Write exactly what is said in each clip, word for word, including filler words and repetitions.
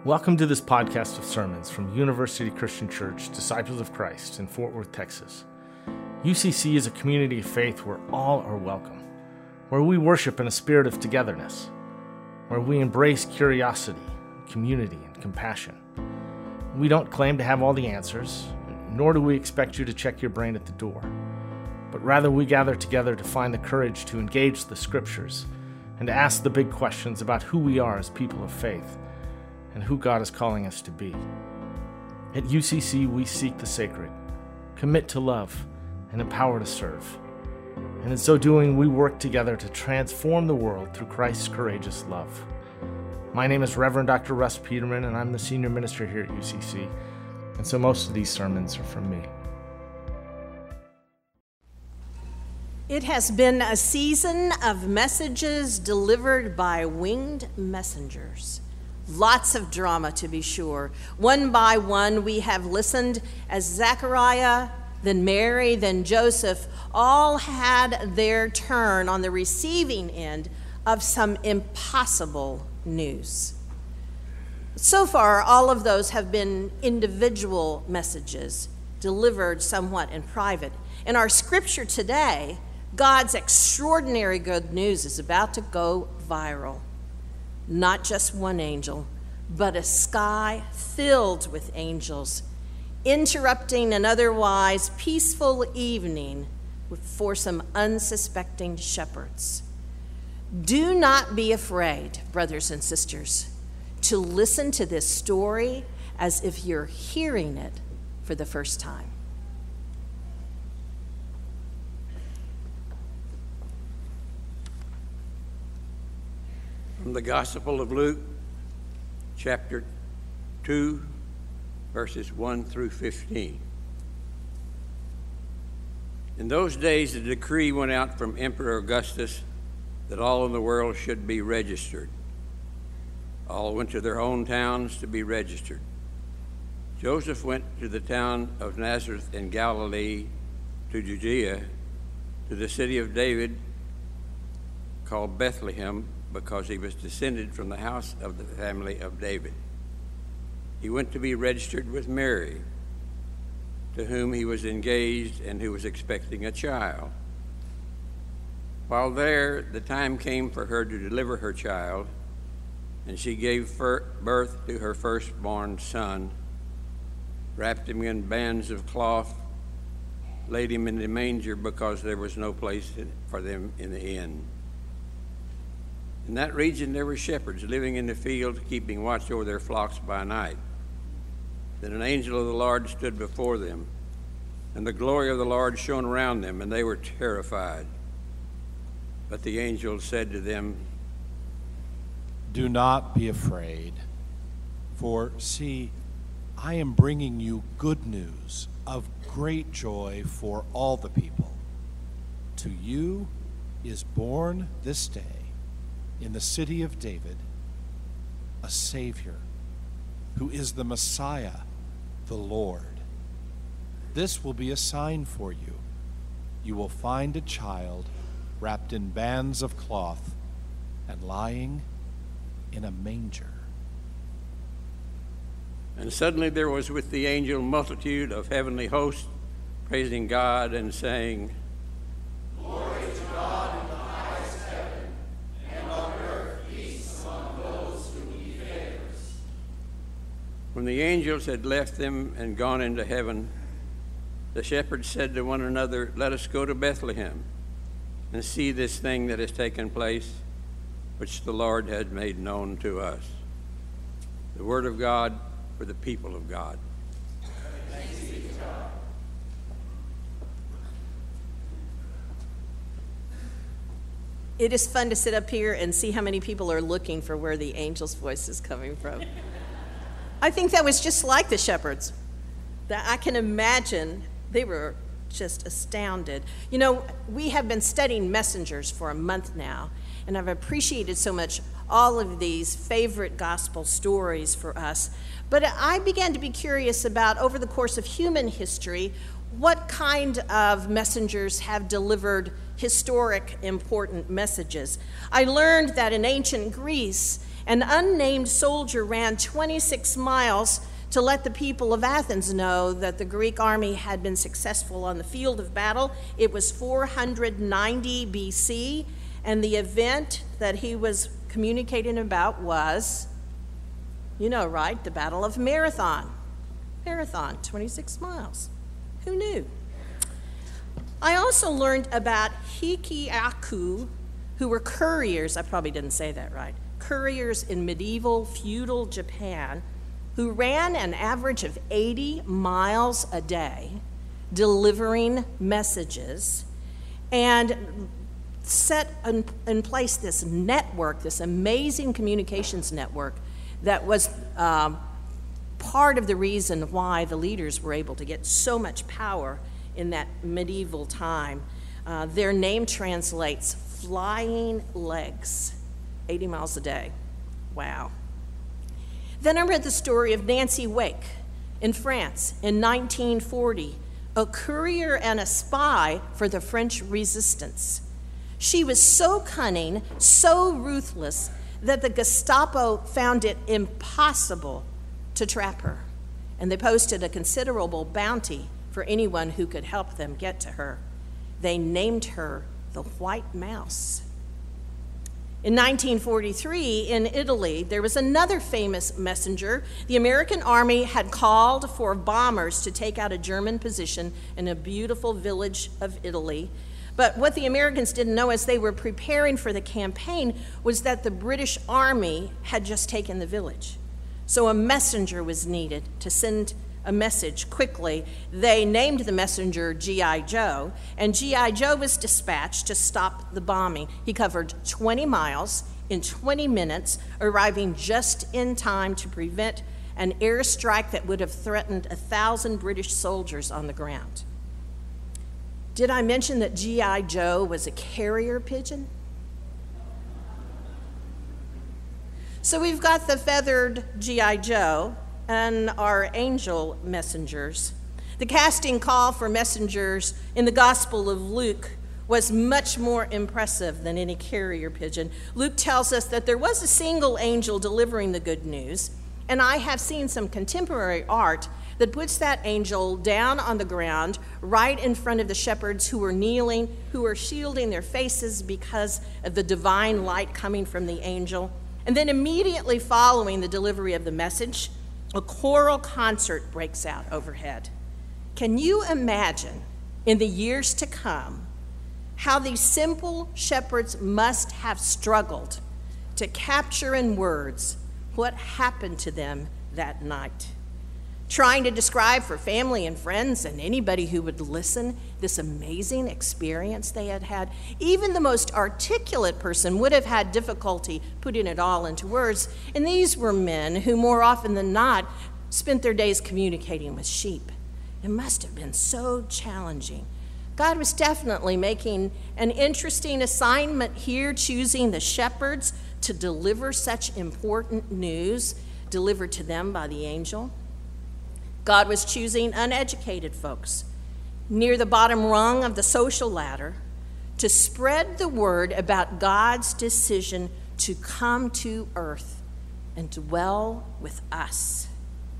Welcome to this podcast of sermons from University Christian Church, Disciples of Christ in Fort Worth, Texas. U C C is a community of faith where all are welcome, where we worship in a spirit of togetherness, where we embrace curiosity, community, and compassion. We don't claim to have all the answers, nor do we expect you to check your brain at the door, but rather we gather together to find the courage to engage the scriptures and to ask the big questions about who we are as people of faith and who God is calling us to be. At U C C, we seek the sacred, commit to love, and empower to serve. And in so doing, we work together to transform the world through Christ's courageous love. My name is Reverend Doctor Russ Peterman, and I'm the senior minister here at U C C, and so most of these sermons are from me. It has been a season of messages delivered by winged messengers. Lots of drama, to be sure. One by one, we have listened as Zechariah, then Mary, then Joseph, all had their turn on the receiving end of some impossible news. So far, all of those have been individual messages delivered somewhat in private. In our scripture today, God's extraordinary good news is about to go viral. Not just one angel, but a sky filled with angels, interrupting an otherwise peaceful evening for some unsuspecting shepherds. Do not be afraid, brothers and sisters, to listen to this story as if you're hearing it for the first time. From the Gospel of Luke, chapter two, verses one through fifteen. In those days, a decree went out from Emperor Augustus that all in the world should be registered. All went to their own towns to be registered. Joseph went to the town of Nazareth in Galilee, to Judea, to the city of David, called Bethlehem, because he was descended from the house of the family of David. He went to be registered with Mary, to whom he was engaged and who was expecting a child. While there, the time came for her to deliver her child, and she gave birth to her firstborn son, wrapped him in bands of cloth, laid him in the manger because there was no place for them in the inn. In that region there were shepherds living in the field, keeping watch over their flocks by night. Then an angel of the Lord stood before them, and the glory of the Lord shone around them, and they were terrified. But the angel said to them, "Do not be afraid, for see, I am bringing you good news of great joy for all the people. To you is born this day in the city of David a Savior, who is the Messiah, the Lord. This will be a sign for you. You will find a child wrapped in bands of cloth and lying in a manger." And suddenly there was with the angel multitude of heavenly hosts, praising God and saying, "Glory to God in the highest heaven, and on earth peace among those whom he favors." When the angels had left them and gone into heaven, the shepherds said to one another, "Let us go to Bethlehem and see this thing that has taken place, which the Lord had made known to us." The word of God for the people of God. Thanks be to God. It is fun to sit up here and see how many people are looking for where the angel's voice is coming from. I think that was just like the shepherds. That I can imagine they were just astounded. You know, we have been studying messengers for a month now, and I've appreciated so much all of these favorite gospel stories for us. But I began to be curious about, over the course of human history, what kind of messengers have delivered historic, important messages. I learned that in ancient Greece An unnamed soldier ran twenty-six miles to let the people of Athens know that the Greek army had been successful on the field of battle. It was four hundred ninety B C, and the event that he was communicating about was, you know, right, the Battle of Marathon. Marathon, twenty-six miles. Who knew? I also learned about Hikiaku, who were couriers, I probably didn't say that right, couriers in medieval feudal Japan, who ran an average of eighty miles a day, delivering messages, and set in, in place this network, this amazing communications network that was um, part of the reason why the leaders were able to get so much power in that medieval time. Uh, their name translates flying legs, eighty miles a day. Wow. Then I read the story of Nancy Wake in France in nineteen forty, a courier and a spy for the French resistance. She was so cunning, so ruthless, that the Gestapo found it impossible to trap her, and they posted a considerable bounty for anyone who could help them get to her. They named her the White Mouse. In nineteen forty-three, in Italy, there was another famous messenger. The American army had called for bombers to take out a German position in a beautiful village of Italy. But what the Americans didn't know as they were preparing for the campaign was that the British Army had just taken the village. So a messenger was needed to send a message quickly. They named the messenger G I Joe, and G I Joe was dispatched to stop the bombing. He covered twenty miles in twenty minutes, arriving just in time to prevent an airstrike that would have threatened a thousand British soldiers on the ground. Did I mention that G I Joe was a carrier pigeon? So we've got the feathered G I Joe and our angel messengers. The casting call for messengers in the Gospel of Luke was much more impressive than any carrier pigeon. Luke tells us that there was a single angel delivering the good news, and I have seen some contemporary art that puts that angel down on the ground right in front of the shepherds who were kneeling, who were shielding their faces because of the divine light coming from the angel. And then immediately following the delivery of the message, a choral concert breaks out overhead. Can you imagine in the years to come how these simple shepherds must have struggled to capture in words what happened to them that night? Trying to describe for family and friends and anybody who would listen this amazing experience they had had. Even the most articulate person would have had difficulty putting it all into words. And these were men who more often than not spent their days communicating with sheep. It must have been so challenging. God was definitely making an interesting assignment here, choosing the shepherds to deliver such important news delivered to them by the angel. God was choosing uneducated folks near the bottom rung of the social ladder to spread the word about God's decision to come to earth and dwell with us.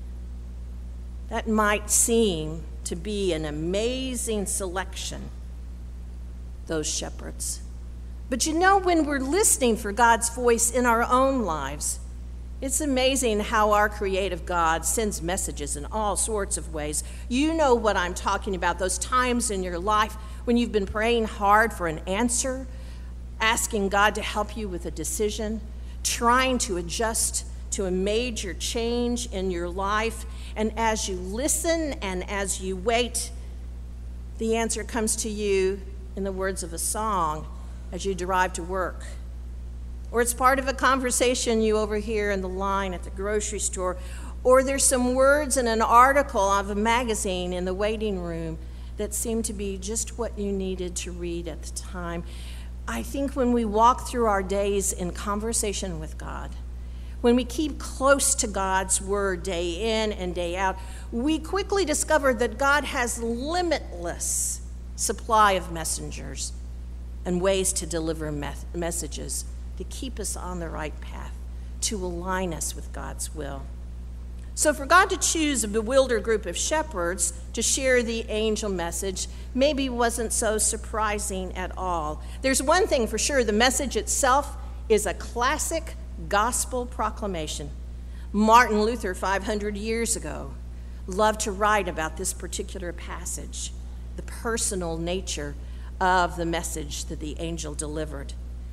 That might seem to be an amazing selection, those shepherds. But you know, when we're listening for God's voice in our own lives, it's amazing how our creative God sends messages in all sorts of ways. You know what I'm talking about, those times in your life when you've been praying hard for an answer, asking God to help you with a decision, trying to adjust to a major change in your life. And as you listen and as you wait, the answer comes to you in the words of a song as you drive to work. Or it's part of a conversation you overhear in the line at the grocery store. Or there's some words in an article of a magazine in the waiting room that seem to be just what you needed to read at the time. I think when we walk through our days in conversation with God, when we keep close to God's word day in and day out, we quickly discover that God has limitless supply of messengers and ways to deliver me- messages to keep us on the right path, to align us with God's will. So for God to choose a bewildered group of shepherds to share the angel message maybe wasn't so surprising at all. There's one thing for sure, the message itself is a classic gospel proclamation. Martin Luther, five hundred years ago, loved to write about this particular passage, the personal nature of the message that the angel delivered.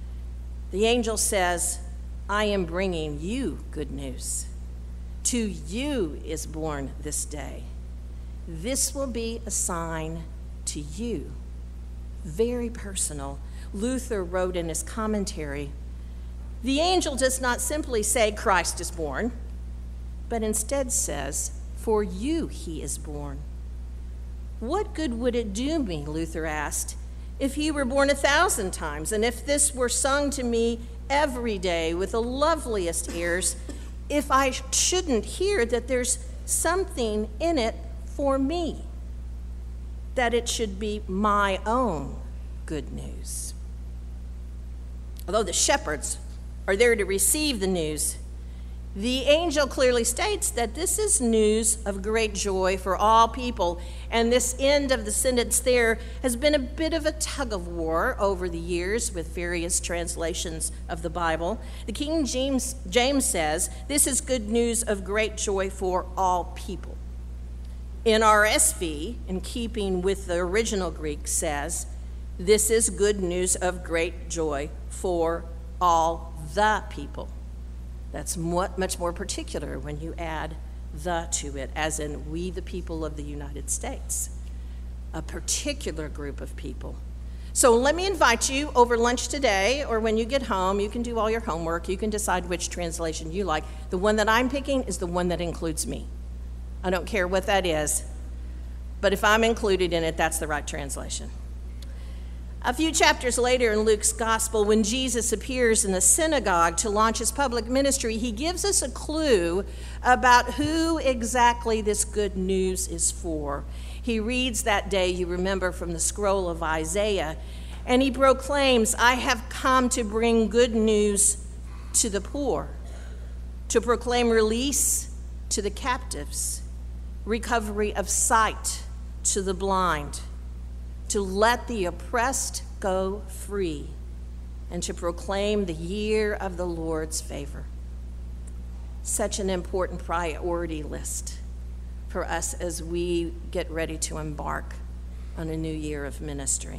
The angel says, I am bringing you good news. To you is born this day. This will be a sign to you. Very personal. Luther wrote in his commentary, the angel does not simply say Christ is born, but instead says, for you he is born. What good would it do me, Luther asked, if he were born a thousand times, and if this were sung to me every day with the loveliest airs, if I shouldn't hear that there's something in it for me, that it should be my own good news? Although the shepherds are there to receive the news, the angel clearly states that this is news of great joy for all people. And this end of the sentence there has been a bit of a tug of war over the years with various translations of the Bible. The King James, James says, this is good news of great joy for all people. N R S V, in keeping with the original Greek, says, this is good news of great joy for all the people. That's much more particular when you add the to it, as in we the people of the United States, a particular group of people. So let me invite you over lunch today, or when you get home, you can do all your homework, you can decide which translation you like. The one that I'm picking is the one that includes me. I don't care what that is, but if I'm included in it, that's the right translation. A few chapters later in Luke's gospel, when Jesus appears in the synagogue to launch his public ministry, he gives us a clue about who exactly this good news is for. He reads that day, you remember, from the scroll of Isaiah, and he proclaims, I have come to bring good news to the poor, to proclaim release to the captives, recovery of sight to the blind, to let the oppressed go free, and to proclaim the year of the Lord's favor. Such an important priority list for us as we get ready to embark on a new year of ministry.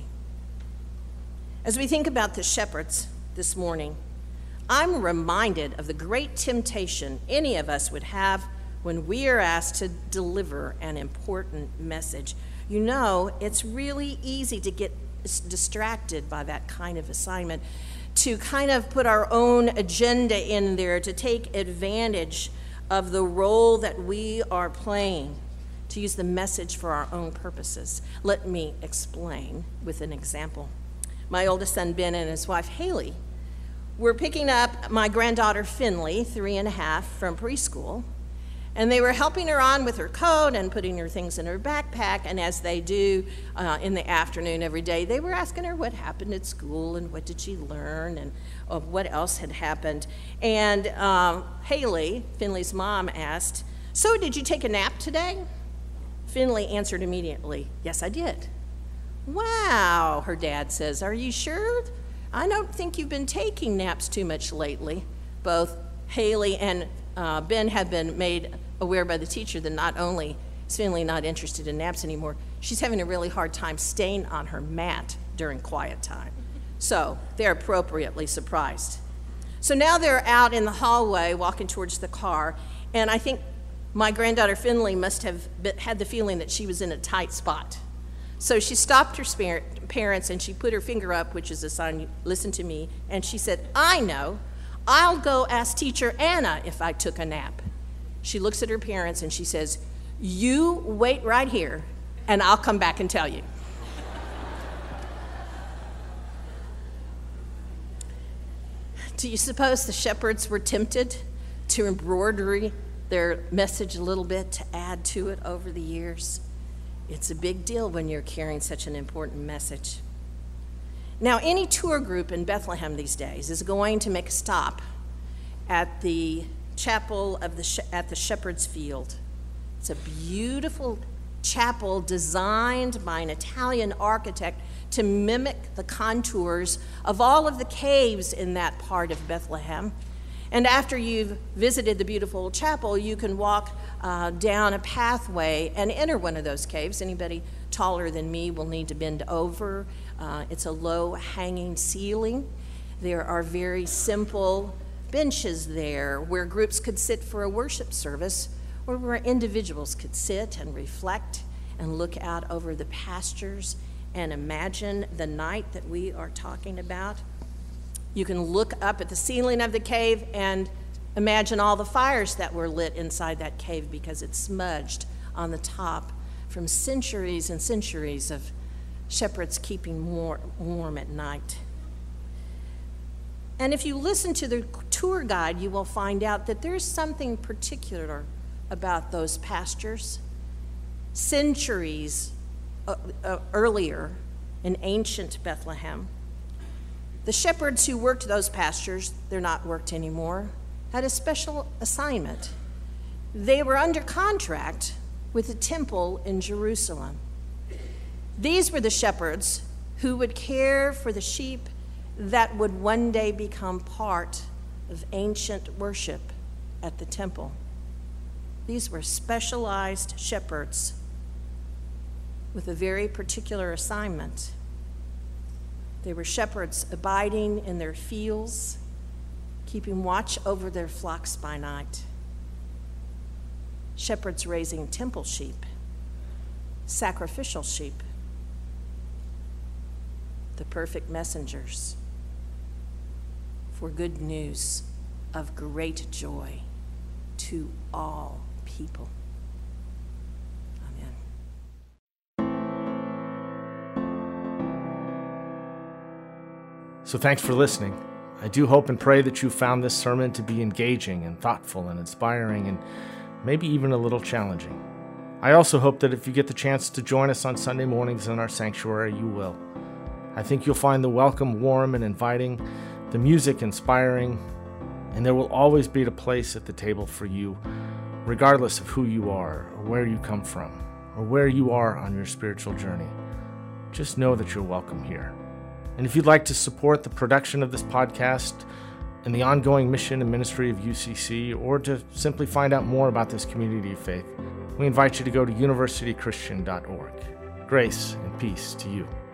As we think about the shepherds this morning, I'm reminded of the great temptation any of us would have when we are asked to deliver an important message. You know, it's really easy to get distracted by that kind of assignment, to kind of put our own agenda in there, to take advantage of the role that we are playing, to use the message for our own purposes. Let me explain with an example. My oldest son, Ben, and his wife, Haley, were picking up my granddaughter, Finley, three and a half, from preschool. And they were helping her on with her coat and putting her things in her backpack. And as they do uh, in the afternoon every day, they were asking her what happened at school and what did she learn and uh, what else had happened. And um, Haley, Finley's mom, asked, so did you take a nap today? Finley answered immediately, yes, I did. Wow, her dad says, are you sure? I don't think you've been taking naps too much lately. Both Haley and uh, Ben had been made aware by the teacher that not only is Finley not interested in naps anymore, she's having a really hard time staying on her mat during quiet time. So they're appropriately surprised. So now they're out in the hallway walking towards the car, and I think my granddaughter Finley must have been, had the feeling that she was in a tight spot. So she stopped her spar- parents and she put her finger up, which is a sign, listen to me, and she said, I know, I'll go ask teacher Anna if I took a nap. She looks at her parents and she says, you wait right here and I'll come back and tell you. Do you suppose the shepherds were tempted to embroider their message a little bit, to add to it over the years? It's a big deal when you're carrying such an important message. Now, any tour group in Bethlehem these days is going to make a stop at the chapel of the at the Shepherd's Field. It's a beautiful chapel designed by an Italian architect to mimic the contours of all of the caves in that part of Bethlehem. And after you've visited the beautiful chapel, you can walk uh, down a pathway and enter one of those caves. Anybody taller than me will need to bend over. Uh, it's a low hanging ceiling. There are very simple benches there where groups could sit for a worship service, or where individuals could sit and reflect and look out over the pastures and imagine the night that we are talking about. You can look up at the ceiling of the cave and imagine all the fires that were lit inside that cave because it's smudged on the top from centuries and centuries of shepherds keeping war- warm at night. And if you listen to the tour guide, you will find out that there's something particular about those pastures. Centuries uh, uh, earlier in ancient Bethlehem, the shepherds who worked those pastures, they're not worked anymore, had a special assignment. They were under contract with the temple in Jerusalem. These were the shepherds who would care for the sheep that would one day become part of ancient worship at the temple. These were specialized shepherds with a very particular assignment. They were shepherds abiding in their fields, keeping watch over their flocks by night. Shepherds raising temple sheep, sacrificial sheep, the perfect messengers for good news of great joy to all people. Amen. So thanks for listening. I do hope and pray that you found this sermon to be engaging and thoughtful and inspiring and maybe even a little challenging. I also hope that if you get the chance to join us on Sunday mornings in our sanctuary, you will. I think you'll find the welcome warm and inviting, the music inspiring, and there will always be a place at the table for you, regardless of who you are or where you come from or where you are on your spiritual journey. Just know that you're welcome here. And if you'd like to support the production of this podcast and the ongoing mission and ministry of U C C, or to simply find out more about this community of faith, we invite you to go to university christian dot org. Grace and peace to you.